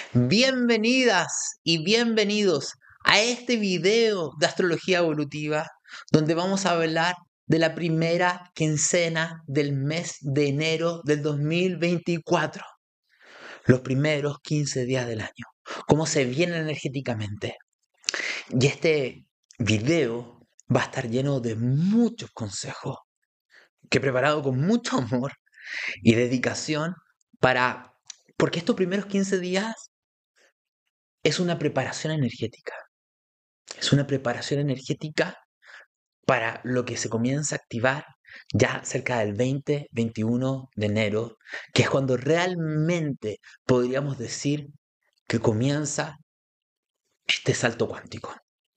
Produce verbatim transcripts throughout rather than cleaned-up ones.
Bienvenidas y bienvenidos a este video de astrología evolutiva donde vamos a hablar de la primera quincena del mes de enero del dos mil veinticuatro, los primeros quince días del año, cómo se vienen energéticamente. Y este video va a estar lleno de muchos consejos que he preparado con mucho amor y dedicación para, porque estos primeros quince días es una preparación energética. Es una preparación energética para lo que se comienza a activar ya cerca del veinte veintiuno de enero, que es cuando realmente podríamos decir que comienza este salto cuántico.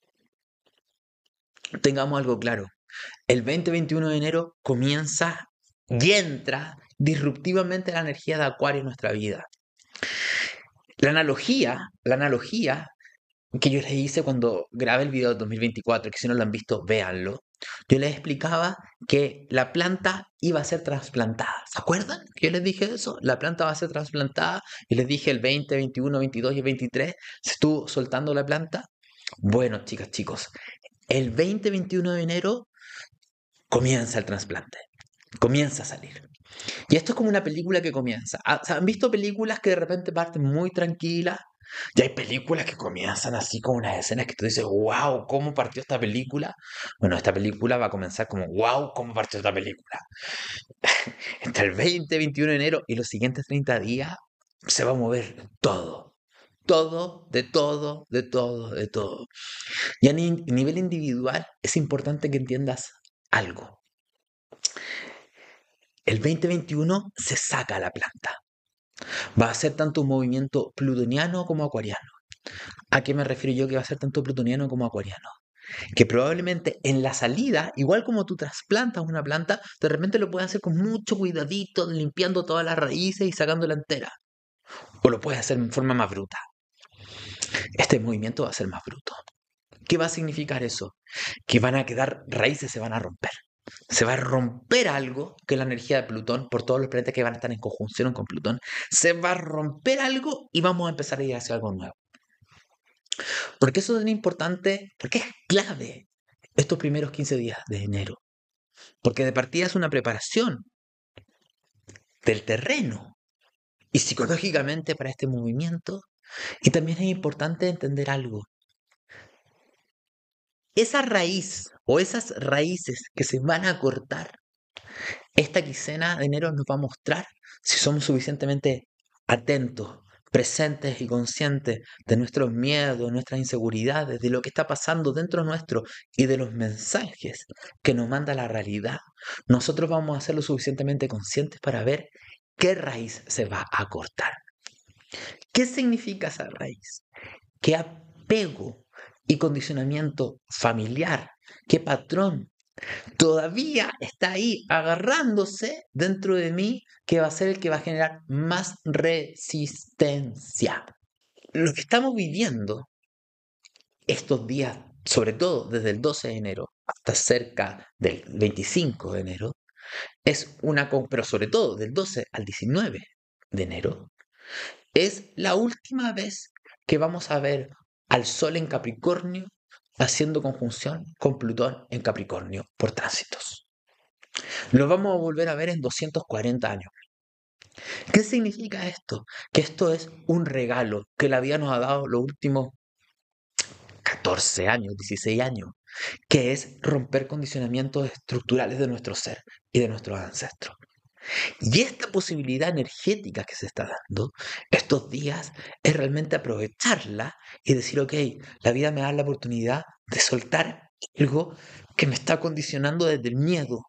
Tengamos algo claro, el veinte veintiuno de enero comienza y entra disruptivamente la energía de Acuario en nuestra vida. La analogía, la analogía que yo les hice cuando grabé el video de dos mil veinticuatro, que si no lo han visto, véanlo. Yo les explicaba que la planta iba a ser trasplantada. ¿Se acuerdan que yo les dije eso? La planta va a ser trasplantada y les dije el veinte, veintiuno, veintidós y el veintitrés se estuvo soltando la planta. Bueno, chicas, chicos, el veinte, veintiuno de enero comienza el trasplante, comienza a salir. Y esto es como una película que comienza. ¿Han visto películas que de repente parten muy tranquilas? Y hay películas que comienzan así con unas escenas que tú dices, wow, ¿cómo partió esta película? Bueno, esta película va a comenzar como, wow, ¿cómo partió esta película? Entre el veinte, veintiuno de enero y los siguientes treinta días se va a mover todo. Todo, de todo, de todo, de todo. Y a ni- nivel individual es importante que entiendas algo. El veinte veintiuno se saca la planta. Va a ser tanto un movimiento plutoniano como acuariano. ¿A qué me refiero yo que va a ser tanto plutoniano como acuariano? Que probablemente en la salida, igual como tú trasplantas una planta, de repente lo puedes hacer con mucho cuidadito, limpiando todas las raíces y sacándola entera. O lo puedes hacer en forma más bruta. Este movimiento va a ser más bruto. ¿Qué va a significar eso? Que van a quedar raíces, se van a romper. Se va a romper algo que es la energía de Plutón, por todos los planetas que van a estar en conjunción con Plutón. Se va a romper algo y vamos a empezar a ir hacia algo nuevo. ¿Por qué eso es tan importante? Porque es clave estos primeros quince días de enero. Porque de partida es una preparación del terreno y psicológicamente para este movimiento. Y también es importante entender algo. Esa raíz o esas raíces que se van a cortar, esta quincena de enero nos va a mostrar si somos suficientemente atentos, presentes y conscientes de nuestros miedos, de nuestras inseguridades, de lo que está pasando dentro nuestro y de los mensajes que nos manda la realidad. Nosotros vamos a ser lo suficientemente conscientes para ver qué raíz se va a cortar. ¿Qué significa esa raíz? ¿Qué apego y condicionamiento familiar? ¿Qué patrón todavía está ahí agarrándose dentro de mí, que va a ser el que va a generar más resistencia? Lo que estamos viviendo estos días, sobre todo desde el doce de enero hasta cerca del veinticinco de enero, es una, pero sobre todo del doce al diecinueve de enero, es la última vez que vamos a ver al Sol en Capricornio haciendo conjunción con Plutón en Capricornio por tránsitos. Lo vamos a volver a ver en doscientos cuarenta años. ¿Qué significa esto? Que esto es un regalo que la vida nos ha dado los últimos catorce años, dieciséis años, que es romper condicionamientos estructurales de nuestro ser y de nuestros ancestros. Y esta posibilidad energética que se está dando estos días es realmente aprovecharla y decir, ok, la vida me da la oportunidad de soltar algo que me está condicionando desde el miedo.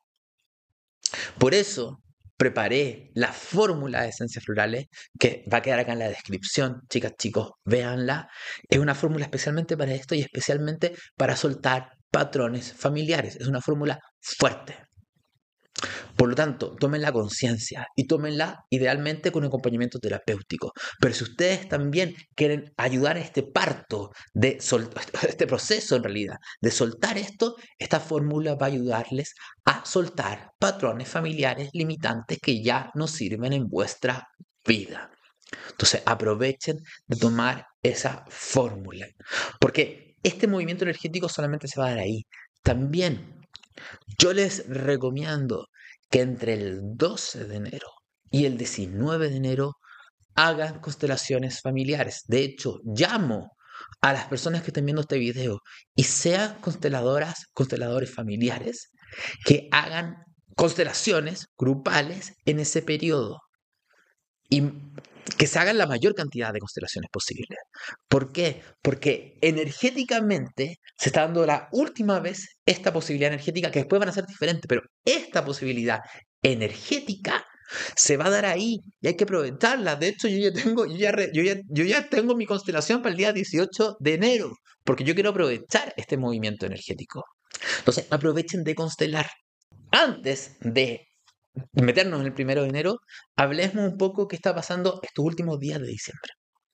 Por eso preparé la fórmula de esencias florales que va a quedar acá en la descripción. Chicas, chicos, véanla. Es una fórmula especialmente para esto y especialmente para soltar patrones familiares. Es una fórmula fuerte. Por lo tanto, tomen la conciencia y tómenla idealmente con un acompañamiento terapéutico. Pero si ustedes también quieren ayudar a este parto, de sol- este proceso en realidad, de soltar esto, esta fórmula va a ayudarles a soltar patrones familiares limitantes que ya no sirven en vuestra vida. Entonces, aprovechen de tomar esa fórmula. Porque este movimiento energético solamente se va a dar ahí. También yo les recomiendo que entre el doce de enero y el diecinueve de enero hagan constelaciones familiares. De hecho, llamo a las personas que estén viendo este video y sean consteladoras, consteladores familiares, que hagan constelaciones grupales en ese periodo y que se hagan la mayor cantidad de constelaciones posibles. ¿Por qué? Porque energéticamente se está dando la última vez esta posibilidad energética, que después van a ser diferentes, pero esta posibilidad energética se va a dar ahí y hay que aprovecharla. De hecho, yo ya tengo, yo ya, re- yo ya, yo ya tengo mi constelación para el día dieciocho de enero, porque yo quiero aprovechar este movimiento energético. Entonces, aprovechen de constelar. Antes de meternos en el primero de enero, hablemos un poco qué está pasando estos últimos días de diciembre.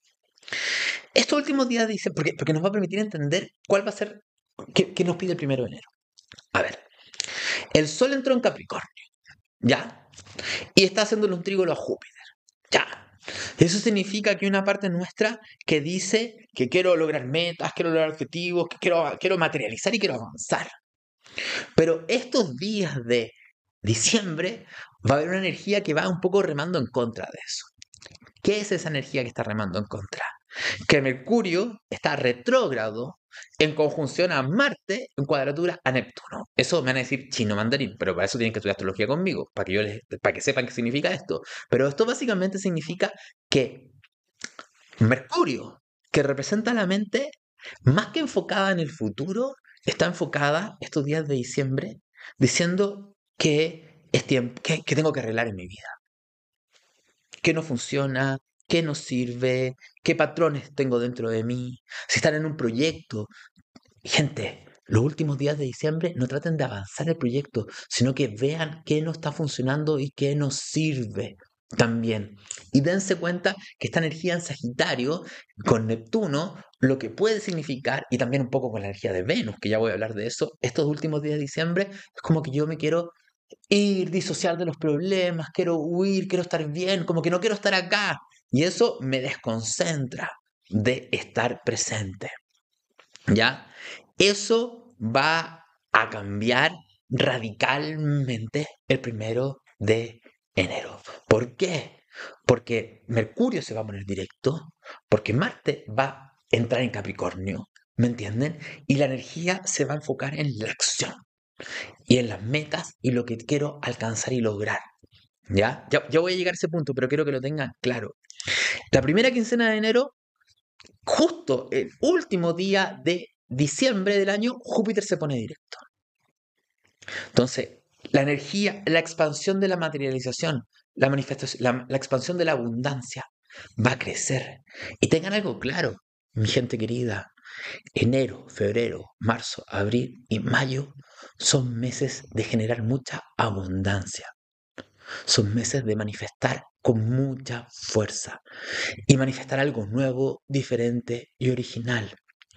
Estos últimos días de diciembre, porque, porque nos va a permitir entender cuál va a ser, qué, qué nos pide el primero de enero. A ver, el Sol entró en Capricornio, ¿ya? Y está haciéndole un trígono a Júpiter, ¿ya? Eso significa que hay una parte nuestra que dice que quiero lograr metas, quiero lograr objetivos, que quiero, quiero materializar y quiero avanzar. Pero estos días de diciembre va a haber una energía que va un poco remando en contra de eso. ¿Qué es esa energía que está remando en contra? Que Mercurio está retrógrado en conjunción a Marte en cuadratura a Neptuno. Eso me van a decir chino mandarín, pero para eso tienen que estudiar astrología conmigo, para que, yo les, para que sepan qué significa esto. Pero esto básicamente significa que Mercurio, que representa la mente, más que enfocada en el futuro, está enfocada estos días de diciembre diciendo que es tiempo, que, que tengo que arreglar en mi vida, qué no funciona, qué no sirve, qué patrones tengo dentro de mí, si están en un proyecto. Gente, los últimos días de diciembre no traten de avanzar el proyecto, sino que vean qué no está funcionando y qué nos sirve también. Y dense cuenta que esta energía en Sagitario, con Neptuno, lo que puede significar, y también un poco con la energía de Venus, que ya voy a hablar de eso, estos últimos días de diciembre, es como que yo me quiero ir, disociar de los problemas, quiero huir, quiero estar bien, como que no quiero estar acá. Y eso me desconcentra de estar presente. ¿Ya? Eso va a cambiar radicalmente el primero de enero. ¿Por qué? Porque Mercurio se va a poner directo, porque Marte va a entrar en Capricornio, ¿me entienden? Y la energía se va a enfocar en la acción y en las metas y lo que quiero alcanzar y lograr. ¿Ya? Ya, ya voy a llegar a ese punto, pero quiero que lo tengan claro. La primera quincena de enero, justo el último día de diciembre del año, Júpiter se pone directo. Entonces, la energía, la expansión de la materialización, la manifestación, la, la expansión de la abundancia va a crecer. Y tengan algo claro, mi gente querida, enero, febrero, marzo, abril y mayo son meses de generar mucha abundancia. Son meses de manifestar con mucha fuerza y manifestar algo nuevo, diferente y original.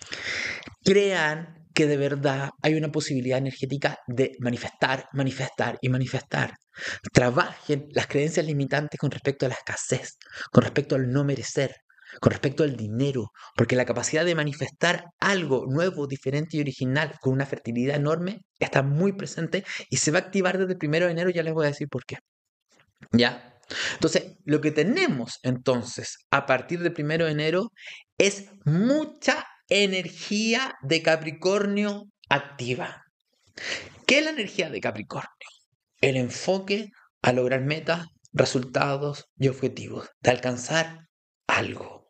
Crean que de verdad hay una posibilidad energética de manifestar, manifestar y manifestar. Trabajen las creencias limitantes con respecto a la escasez, con respecto al no merecer, con respecto al dinero, porque la capacidad de manifestar algo nuevo, diferente y original con una fertilidad enorme está muy presente y se va a activar desde el primero de enero, ya les voy a decir por qué. ¿Ya? Entonces, lo que tenemos entonces a partir del primero de enero es mucha energía de Capricornio activa. ¿Qué es la energía de Capricornio? El enfoque a lograr metas, resultados y objetivos, de alcanzar algo.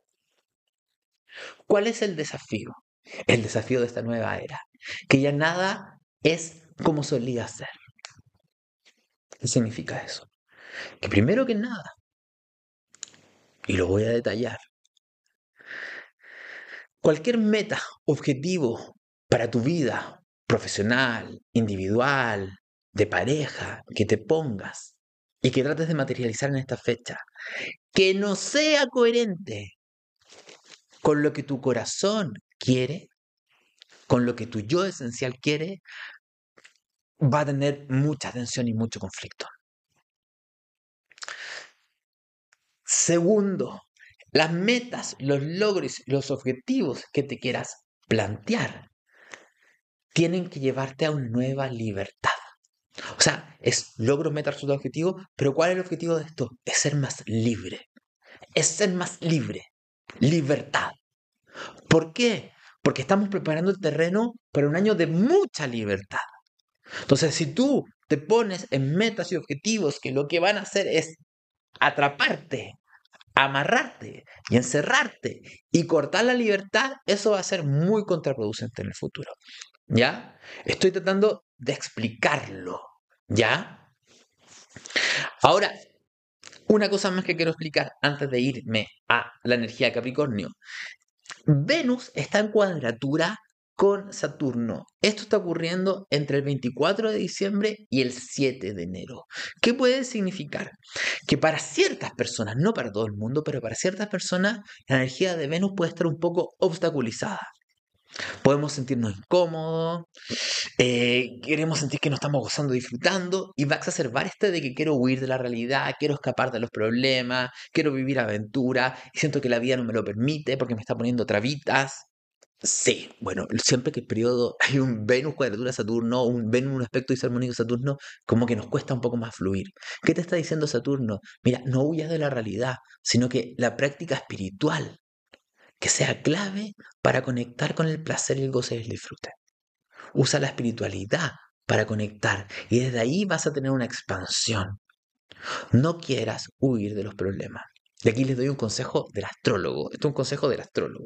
¿Cuál es el desafío? El desafío de esta nueva era, que ya nada es como solía ser. ¿Qué significa eso? Que primero que nada, y lo voy a detallar, cualquier meta, objetivo para tu vida profesional, individual, de pareja, que te pongas y que trates de materializar en esta fecha, que no sea coherente con lo que tu corazón quiere, con lo que tu yo esencial quiere, va a tener mucha tensión y mucho conflicto. Segundo, las metas, los logros, los objetivos que te quieras plantear tienen que llevarte a una nueva libertad. O sea, es logro, metas, resultados, objetivos, pero ¿cuál es el objetivo de esto? Es ser más libre. Es ser más libre. Libertad. ¿Por qué? Porque estamos preparando el terreno para un año de mucha libertad. Entonces, si tú te pones en metas y objetivos que lo que van a hacer es atraparte, amarrarte y encerrarte y cortar la libertad, eso va a ser muy contraproducente en el futuro. ¿Ya? Estoy tratando de explicarlo. ¿Ya? Ahora, una cosa más que quiero explicar antes de irme a la energía de Capricornio. Venus está en cuadratura con Saturno. Esto está ocurriendo entre el veinticuatro de diciembre y el siete de enero. ¿Qué puede significar? Que para ciertas personas, no para todo el mundo, pero para ciertas personas, la energía de Venus puede estar un poco obstaculizada. Podemos sentirnos incómodos, eh, queremos sentir que no estamos gozando, disfrutando, y va a exacerbar este de que quiero huir de la realidad, quiero escapar de los problemas, quiero vivir aventura, y siento que la vida no me lo permite porque me está poniendo trabitas. Sí, bueno, siempre que el periodo hay un Venus cuadratura Saturno, un Venus un aspecto disarmónico Saturno, como que nos cuesta un poco más fluir. ¿Qué te está diciendo Saturno? Mira, no huyas de la realidad, sino que la práctica espiritual, que sea clave para conectar con el placer y el goce y el disfrute. Usa la espiritualidad para conectar y desde ahí vas a tener una expansión. No quieras huir de los problemas. Y aquí les doy un consejo del astrólogo. Esto es un consejo del astrólogo.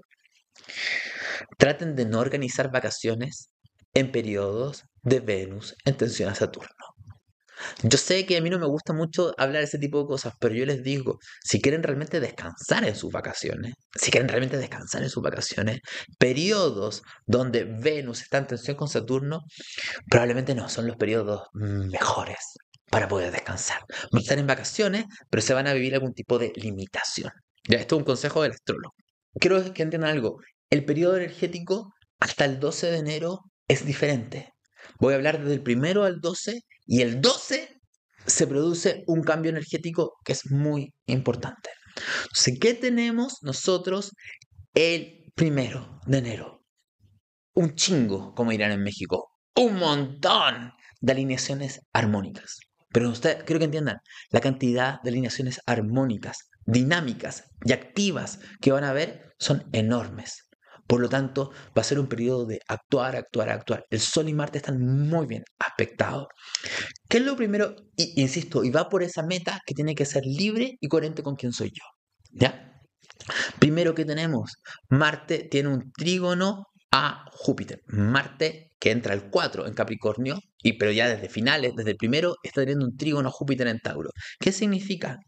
Traten de no organizar vacaciones en periodos de Venus en tensión a Saturno. Yo sé que a mí no me gusta mucho hablar de ese tipo de cosas, pero yo les digo, si quieren realmente descansar en sus vacaciones, si quieren realmente descansar en sus vacaciones, periodos donde Venus está en tensión con Saturno, probablemente no son los periodos mejores para poder descansar. Van a estar en vacaciones, pero se van a vivir algún tipo de limitación. Ya, esto es un consejo del astrólogo. Quiero que entiendan algo. El periodo energético hasta el doce de enero es diferente. Voy a hablar desde el primero al doce y el doce se produce un cambio energético que es muy importante. Entonces, ¿qué tenemos nosotros el primero de enero? Un chingo, como dirán en México. Un montón de alineaciones armónicas. Pero ustedes, quiero que entiendan, la cantidad de alineaciones armónicas, dinámicas y activas que van a haber son enormes. Por lo tanto, va a ser un periodo de actuar, actuar, actuar. El Sol y Marte están muy bien aspectados. ¿Qué es lo primero? Y, insisto, y va por esa meta que tiene que ser libre y coherente con quién soy yo. ¿Ya? Primero que tenemos, Marte tiene un trígono a Júpiter. Marte, que entra al cuatro en Capricornio, y, pero ya desde finales, desde el primero, está teniendo un trígono a Júpiter en Tauro. ¿Qué significa?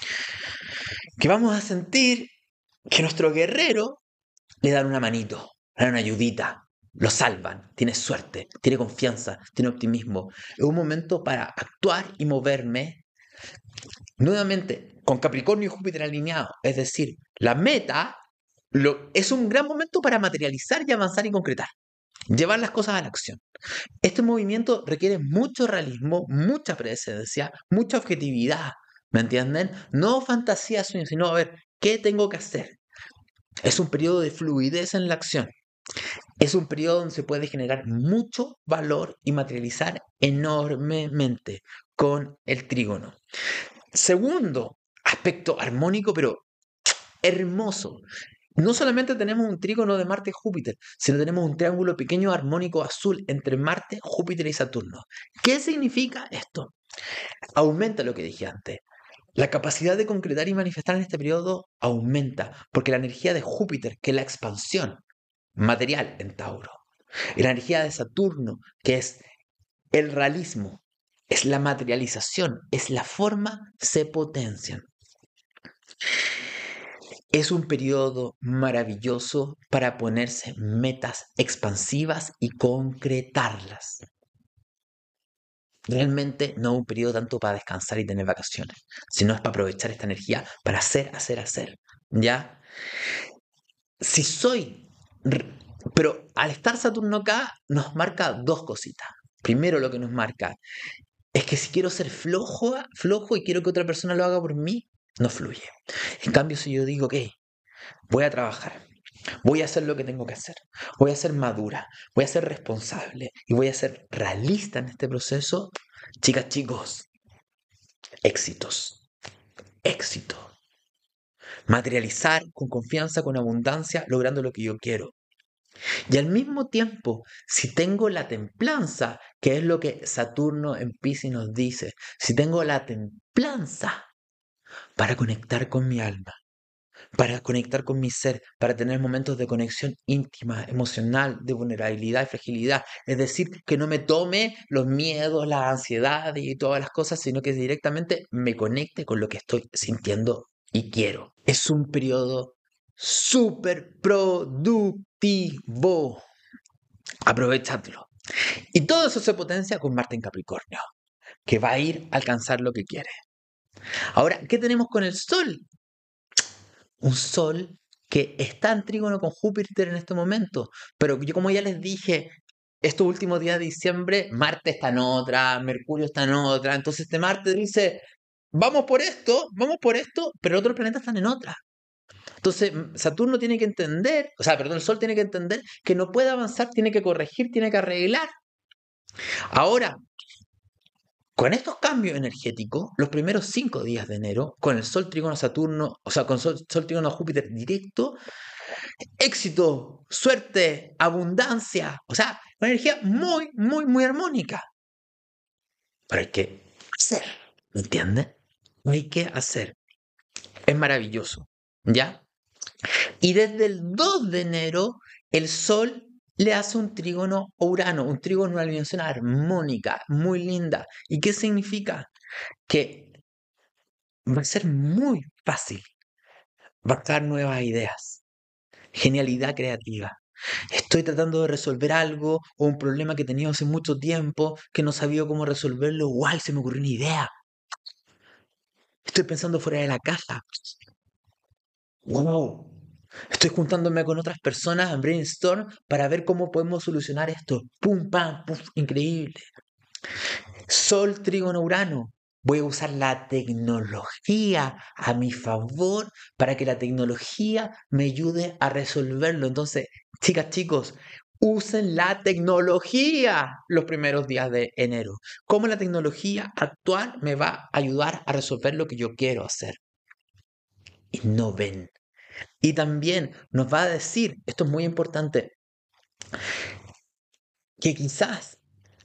Que vamos a sentir que nuestro guerrero le dan una manito, le dan una ayudita, lo salvan, tiene suerte, tiene confianza, tiene optimismo. Es un momento para actuar y moverme nuevamente con Capricornio y Júpiter alineados. Es decir, la meta lo, es un gran momento para materializar y avanzar y concretar. Llevar las cosas a la acción. Este movimiento requiere mucho realismo, mucha presencia, mucha objetividad. ¿Me entienden? No fantasía, sino a ver, ¿qué tengo que hacer? Es un periodo de fluidez en la acción. Es un periodo donde se puede generar mucho valor y materializar enormemente con el trígono. Segundo aspecto armónico, pero hermoso. No solamente tenemos un trígono de Marte y Júpiter, sino tenemos un triángulo pequeño armónico azul entre Marte, Júpiter y Saturno. ¿Qué significa esto? Aumenta lo que dije antes. La capacidad de concretar y manifestar en este periodo aumenta, porque la energía de Júpiter, que es la expansión material en Tauro, y la energía de Saturno, que es el realismo, es la materialización, es la forma, se potencian. Es un periodo maravilloso para ponerse metas expansivas y concretarlas. Realmente no es un periodo tanto para descansar y tener vacaciones, sino es para aprovechar esta energía para hacer, hacer, hacer. ¿Ya? Si soy... Pero al estar Saturno acá, nos marca dos cositas. Primero, lo que nos marca es que si quiero ser flojo, flojo y quiero que otra persona lo haga por mí, no fluye. En cambio, si yo digo, ok, Voy a trabajar. Voy a hacer lo que tengo que hacer. Voy a ser madura. Voy a ser responsable. Y voy a ser realista en este proceso. Chicas, chicos, éxitos. Éxito. Materializar con confianza, con abundancia, logrando lo que yo quiero. Y al mismo tiempo, si tengo la templanza, que es lo que Saturno en Piscis nos dice, si tengo la templanza para conectar con mi alma, para conectar con mi ser, para tener momentos de conexión íntima, emocional, de vulnerabilidad y fragilidad. Es decir, que no me tome los miedos, la ansiedad y todas las cosas, sino que directamente me conecte con lo que estoy sintiendo y quiero. Es un periodo súper productivo. Aprovechadlo. Y todo eso se potencia con Marte en Capricornio, que va a ir a alcanzar lo que quiere. Ahora, ¿qué tenemos con el Sol? Un Sol que está en trígono con Júpiter en este momento. Pero yo, como ya les dije, estos últimos días de diciembre, Marte está en otra, Mercurio está en otra. Entonces este Marte dice, vamos por esto, vamos por esto, pero otros planetas están en otra. Entonces Saturno tiene que entender, o sea, perdón, el Sol tiene que entender que no puede avanzar, tiene que corregir, tiene que arreglar. Ahora, con estos cambios energéticos, los primeros cinco días de enero, con el Sol trígono Saturno, o sea, con Sol, Sol trígono Júpiter directo, éxito, suerte, abundancia, o sea, una energía muy, muy, muy armónica. Pero hay que hacer, ¿me entiendes? Hay que hacer. Es maravilloso, ¿ya? Y desde el dos de enero, el Sol le hace un trígono a Urano, un trígono, una alineación armónica, muy linda. ¿Y qué significa? Que va a ser muy fácil, va a dar nuevas ideas, genialidad creativa. Estoy tratando de resolver algo o un problema que he tenido hace mucho tiempo, que no sabía cómo resolverlo. ¡Guay! Se me ocurrió una idea. Estoy pensando fuera de la caja. ¡Wow! Estoy juntándome con otras personas en brainstorm para ver cómo podemos solucionar esto. ¡Pum, pam, puf! Increíble. Sol, trígono, Urano. Voy a usar la tecnología a mi favor para que la tecnología me ayude a resolverlo. Entonces, chicas, chicos, usen la tecnología los primeros días de enero. ¿Cómo la tecnología actual me va a ayudar a resolver lo que yo quiero hacer? Innoven. Y también nos va a decir, esto es muy importante, que quizás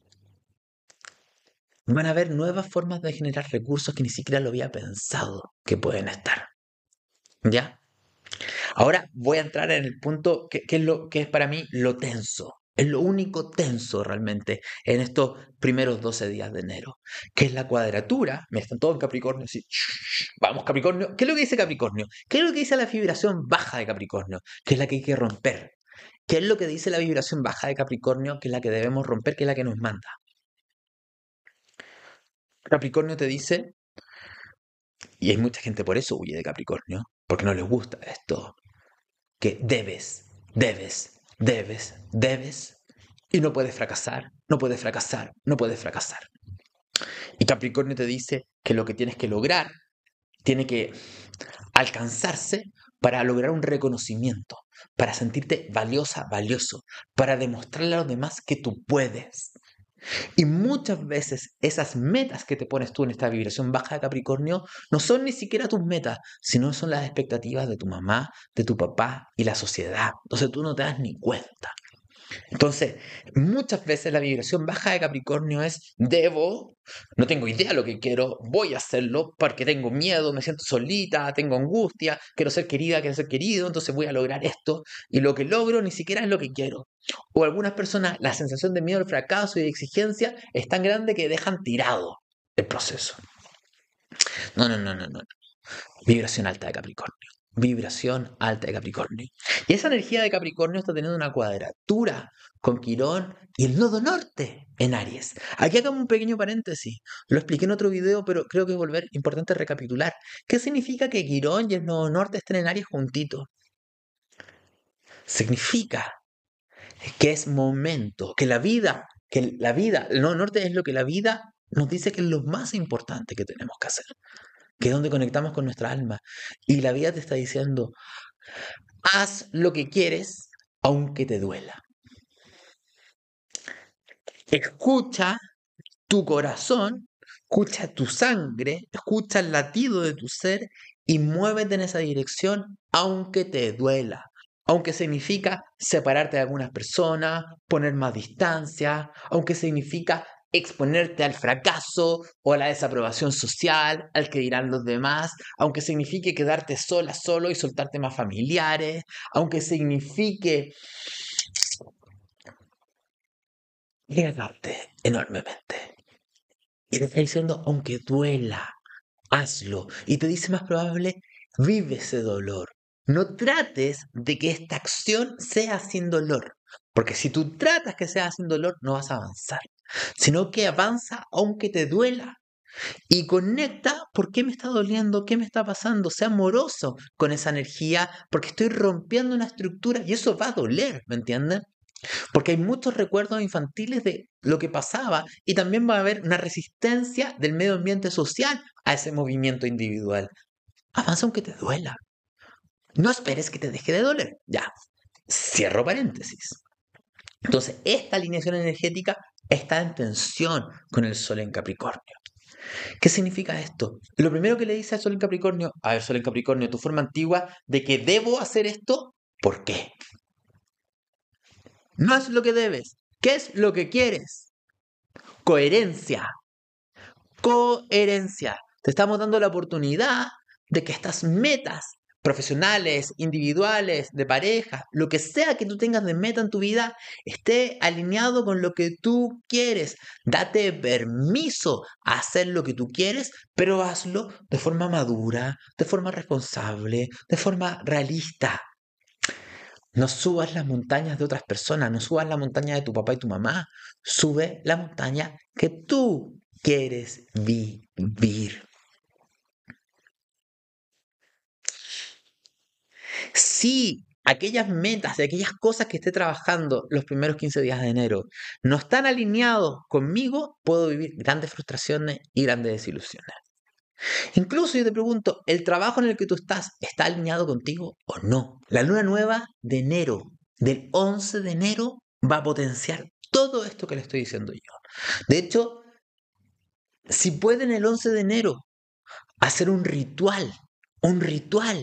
van a haber nuevas formas de generar recursos que ni siquiera lo había pensado que pueden estar. ¿Ya? Ahora voy a entrar en el punto que, que es lo que es para mí lo tenso. Es lo único tenso realmente en estos primeros doce días de enero, que es la cuadratura. Me están todos en Capricornio, así, vamos Capricornio. ¿Qué es lo que dice Capricornio? ¿Qué es lo que dice la vibración baja de Capricornio? Que es la que hay que romper. ¿Qué es lo que dice la vibración baja de Capricornio? Que es la que debemos romper, que es la que nos manda. Capricornio te dice, y hay mucha gente por eso huye de Capricornio, porque no les gusta esto, que debes, debes, debes, debes, y no puedes fracasar, no puedes fracasar, no puedes fracasar. Y Capricornio te dice que lo que tienes que lograr tiene que alcanzarse para lograr un reconocimiento, para sentirte valiosa, valioso, para demostrarle a los demás que tú puedes. Y muchas veces esas metas que te pones tú en esta vibración baja de Capricornio no son ni siquiera tus metas, sino son las expectativas de tu mamá, de tu papá y la sociedad. Entonces tú no te das ni cuenta. Entonces, muchas veces la vibración baja de Capricornio es debo, no tengo idea de lo que quiero, voy a hacerlo porque tengo miedo, me siento solita, tengo angustia, quiero ser querida, quiero ser querido, entonces voy a lograr esto y lo que logro ni siquiera es lo que quiero. O algunas personas, la sensación de miedo al fracaso y de exigencia es tan grande que dejan tirado el proceso. No, no, no, no, no. Vibración alta de Capricornio. Vibración alta de Capricornio. Y esa energía de Capricornio está teniendo una cuadratura con Quirón y el nodo norte en Aries. Aquí hagamos un pequeño paréntesis. Lo expliqué en otro video, pero creo que es volver importante recapitular. ¿Qué significa que Quirón y el nodo norte estén en Aries juntitos? Significa que es momento, que la vida, que la vida, el nodo norte es lo que la vida nos dice que es lo más importante que tenemos que hacer, que es donde conectamos con nuestra alma. Y la vida te está diciendo, Haz lo que quieres, aunque te duela. Escucha tu corazón, escucha tu sangre, escucha el latido de tu ser y muévete en esa dirección, aunque te duela. Aunque significa separarte de algunas personas, poner más distancia, aunque significa exponerte al fracaso o a la desaprobación social, al que dirán los demás, aunque signifique quedarte sola, solo y soltarte más familiares, aunque signifique llegarte enormemente. Y te está diciendo, aunque duela, hazlo. Y te dice más probable, vive ese dolor. No trates de que esta acción sea sin dolor. Porque si tú tratas que sea sin dolor, no vas a avanzar. Sino que avanza aunque te duela. Y conecta por qué me está doliendo, qué me está pasando. Sea amoroso con esa energía porque estoy rompiendo una estructura y eso va a doler, ¿me entienden? Porque hay muchos recuerdos infantiles de lo que pasaba y también va a haber una resistencia del medio ambiente social a ese movimiento individual. Avanza aunque te duela. No esperes que te deje de doler. Ya, cierro paréntesis. Entonces, esta alineación energética está en tensión con el Sol en Capricornio. ¿Qué significa esto? Lo primero que le dice al Sol en Capricornio, a ver, Sol en Capricornio, tu forma antigua de que debo hacer esto, ¿por qué? No es lo que debes. ¿Qué es lo que quieres? Coherencia. Coherencia. Te estamos dando la oportunidad de que estas metas profesionales, individuales, de pareja, lo que sea que tú tengas de meta en tu vida, esté alineado con lo que tú quieres. Date permiso a hacer lo que tú quieres, pero hazlo de forma madura, de forma responsable, de forma realista. No subas las montañas de otras personas, no subas la montaña de tu papá y tu mamá. Sube la montaña que tú quieres vivir. Si aquellas metas y aquellas cosas que esté trabajando los primeros quince días de enero no están alineados conmigo, puedo vivir grandes frustraciones y grandes desilusiones. Incluso yo te pregunto, ¿el trabajo en el que tú estás está alineado contigo o no? La luna nueva de enero, del once de enero, va a potenciar todo esto que le estoy diciendo yo. De hecho, si pueden el once de enero hacer un ritual, un ritual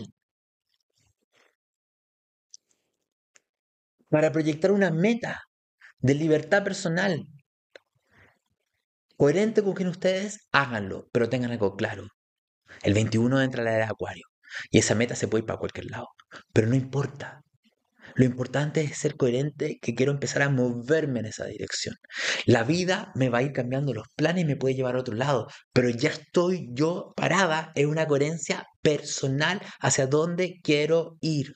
para proyectar una meta de libertad personal coherente con quien ustedes, háganlo, pero tengan algo claro. El veintiuno entra la era de Acuario y esa meta se puede ir para cualquier lado, pero no importa. Lo importante es ser coherente, que quiero empezar a moverme en esa dirección. La vida me va a ir cambiando los planes y me puede llevar a otro lado, pero ya estoy yo parada en una coherencia personal hacia dónde quiero ir.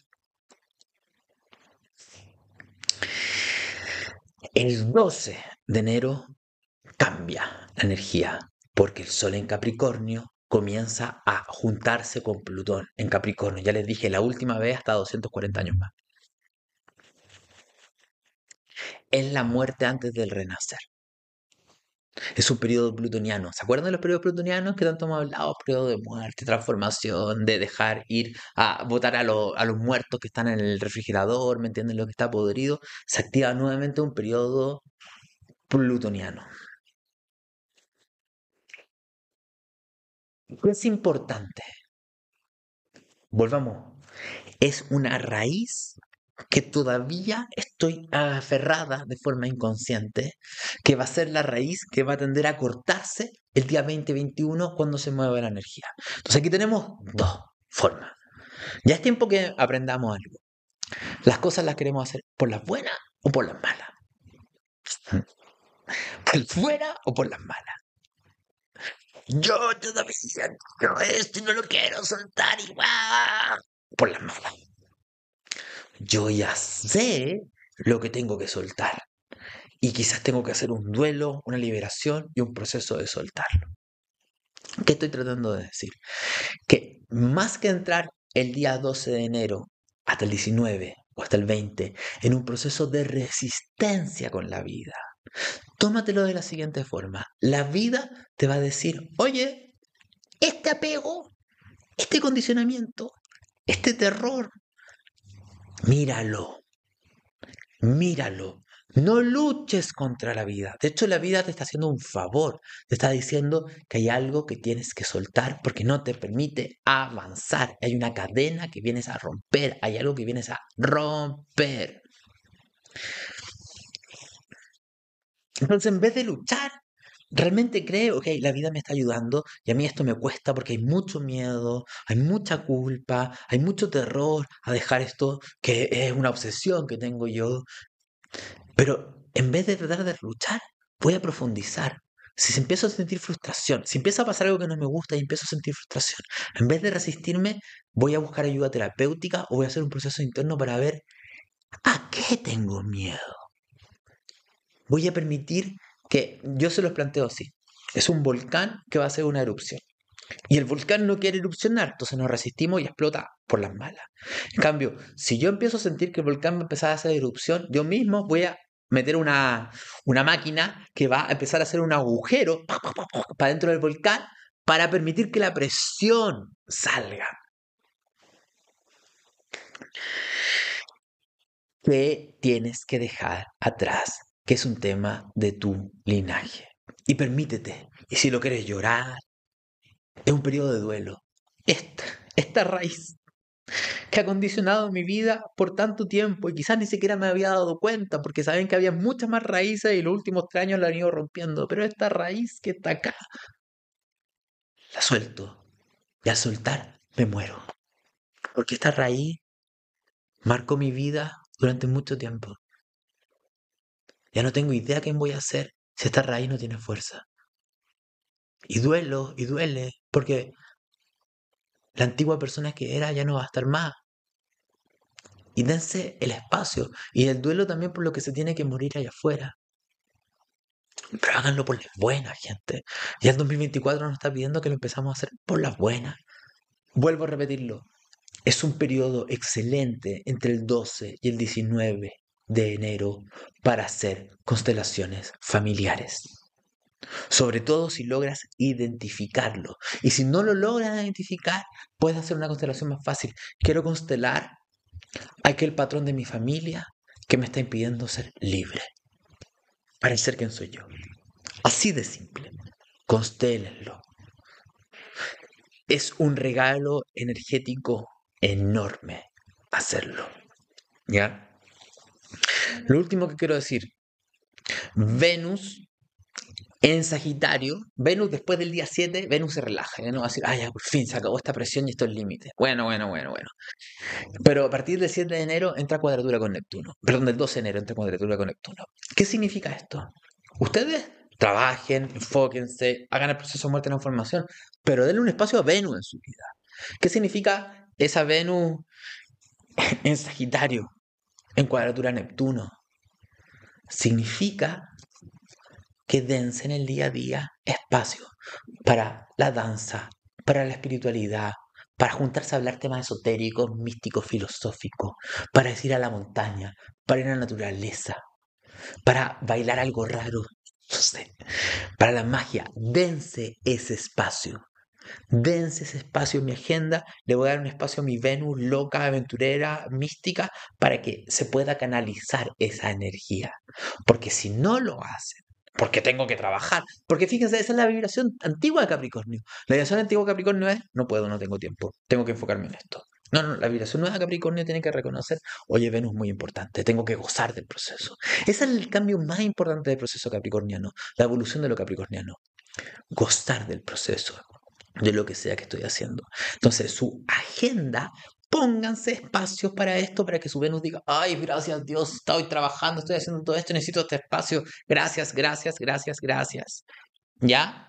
El doce de enero cambia la energía, porque el Sol en Capricornio comienza a juntarse con Plutón en Capricornio. Ya les dije la última vez hasta doscientos cuarenta años más. Es la muerte antes del renacer. Es un periodo plutoniano. ¿Se acuerdan de los periodos plutonianos que tanto hemos hablado? Periodo de muerte, transformación, de dejar ir a botar a, lo- a los muertos que están en el refrigerador, ¿me entienden? Lo que está podrido. Se activa nuevamente un periodo plutoniano. Es importante. Volvamos. Es una raíz que todavía estoy aferrada de forma inconsciente, que va a ser la raíz que va a tender a cortarse el día veinte veintiuno cuando se mueva la energía. Entonces aquí tenemos dos formas. Ya es tiempo que aprendamos algo. Las cosas las queremos hacer por las buenas o por las malas. Por las buenas o por las malas. Yo todavía quiero esto y no lo quiero soltar igual. Por las malas. Yo ya sé lo que tengo que soltar. Y quizás tengo que hacer un duelo, una liberación y un proceso de soltarlo. ¿Qué estoy tratando de decir? Que más que entrar el día doce de enero hasta el diecinueve o hasta el veinte en un proceso de resistencia con la vida, tómatelo de la siguiente forma. La vida te va a decir, oye, este apego, este condicionamiento, este terror, Míralo, míralo. No luches contra la vida. De hecho, la vida te está haciendo un favor. Te está diciendo que hay algo que tienes que soltar porque no te permite avanzar. Hay una cadena que vienes a romper. Hay algo que vienes a romper. Entonces, en vez de luchar, realmente creo, ok, la vida me está ayudando y a mí esto me cuesta porque hay mucho miedo, hay mucha culpa, hay mucho terror a dejar esto que es una obsesión que tengo yo. Pero en vez de tratar de luchar, voy a profundizar. Si se empiezo a sentir frustración, si empieza a pasar algo que no me gusta y empiezo a sentir frustración, en vez de resistirme, voy a buscar ayuda terapéutica o voy a hacer un proceso interno para ver a qué tengo miedo. Voy a permitir que yo se los planteo así. Es un volcán que va a hacer una erupción. Y el volcán no quiere erupcionar, entonces nos resistimos y explota por las malas. En cambio, si yo empiezo a sentir que el volcán va a empezar a hacer erupción, yo mismo voy a meter una, una máquina que va a empezar a hacer un agujero para dentro del volcán para permitir que la presión salga. ¿Qué tienes que dejar atrás? Que es un tema de tu linaje. Y permítete. Y si lo quieres llorar, es un periodo de duelo. Esta, esta raíz que ha condicionado mi vida por tanto tiempo y quizás ni siquiera me había dado cuenta porque saben que había muchas más raíces y los últimos tres años la han ido rompiendo, pero esta raíz que está acá, la suelto y al soltar me muero, porque esta raíz marcó mi vida durante mucho tiempo. Ya no tengo idea qué voy a hacer si esta raíz no tiene fuerza. Y duelo y duele porque la antigua persona que era ya no va a estar más. Y dense el espacio y el duelo también por lo que se tiene que morir allá afuera. Pero háganlo por las buenas, gente. Ya el dos mil veinticuatro nos está pidiendo que lo empezamos a hacer por las buenas. Vuelvo a repetirlo. Es un periodo excelente entre el doce y el diecinueve de enero para hacer constelaciones familiares. Sobre todo si logras identificarlo. Y si no lo logras identificar, puedes hacer una constelación más fácil. Quiero constelar a aquel patrón de mi familia que me está impidiendo ser libre para ser quien soy yo. Así de simple. Constélenlo. Es un regalo energético enorme hacerlo. ¿Ya? Lo último que quiero decir. Venus en Sagitario, Venus después del día siete, Venus se relaja. Ya no va a decir, ah, ya por fin se acabó esta presión y estos límites. Bueno, bueno, bueno, bueno. Pero a partir del siete de enero entra cuadratura con Neptuno. Perdón, del doce de enero entra cuadratura con Neptuno. ¿Qué significa esto? Ustedes trabajen, enfóquense, hagan el proceso de muerte en la formación, pero denle un espacio a Venus en su vida. ¿Qué significa esa Venus en Sagitario, en cuadratura Neptuno? Significa que dense en el día a día espacio para la danza, para la espiritualidad, para juntarse a hablar temas esotéricos, místicos, filosóficos, para ir a la montaña, para ir a la naturaleza, para bailar algo raro, no sé, para la magia. Dense ese espacio. Dense ese espacio en mi agenda. Le voy a dar un espacio a mi Venus loca, aventurera, mística, para que se pueda canalizar esa energía. Porque si no lo hacen, porque tengo que trabajar. Porque fíjense, esa es la vibración antigua de Capricornio. La vibración antigua de Capricornio es, no puedo, no tengo tiempo, tengo que enfocarme en esto. No, no, la vibración nueva de Capricornio tiene que reconocer, oye, Venus es muy importante, tengo que gozar del proceso. Ese es el cambio más importante del proceso capricorniano, la evolución de lo capricorniano. Gozar del proceso, de lo que sea que estoy haciendo. Entonces, su agenda, pónganse espacios para esto, para que su Venus diga, ay, gracias Dios, estoy trabajando, estoy haciendo todo esto, necesito este espacio. Gracias, gracias, gracias, gracias. ¿Ya?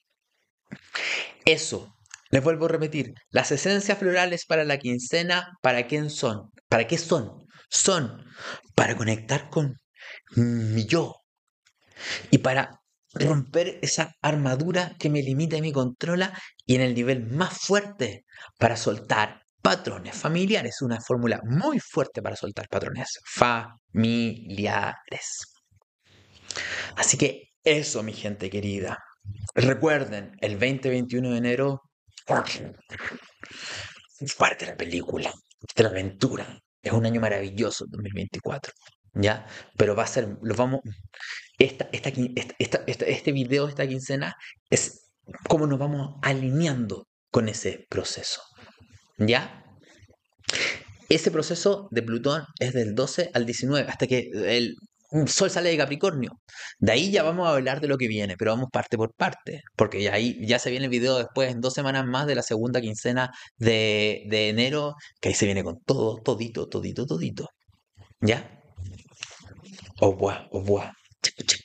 Eso. Les vuelvo a repetir, las esencias florales para la quincena, ¿para quién son? ¿Para qué son? Son para conectar con mi yo y para romper esa armadura que me limita y me controla y en el nivel más fuerte para soltar patrones familiares. Una fórmula muy fuerte para soltar patrones familiares. Así que eso, mi gente querida. Recuerden, el veinte veintiuno de enero, parte de la película, de la aventura. Es un año maravilloso, dos mil veinticuatro, ¿ya? Pero va a ser, lo vamos, esta, esta, quin- esta- esta- esta- este video, esta quincena, es cómo nos vamos alineando con ese proceso, ¿ya? Ese proceso de Plutón es del doce al diecinueve, hasta que el Sol sale de Capricornio. De ahí ya vamos a hablar de lo que viene, pero vamos parte por parte, porque ya ahí ya se viene el video después, en dos semanas más de la segunda quincena de, de enero, que ahí se viene con todo, todito, todito, todito. ¿Ya? Au revoir, au revoir.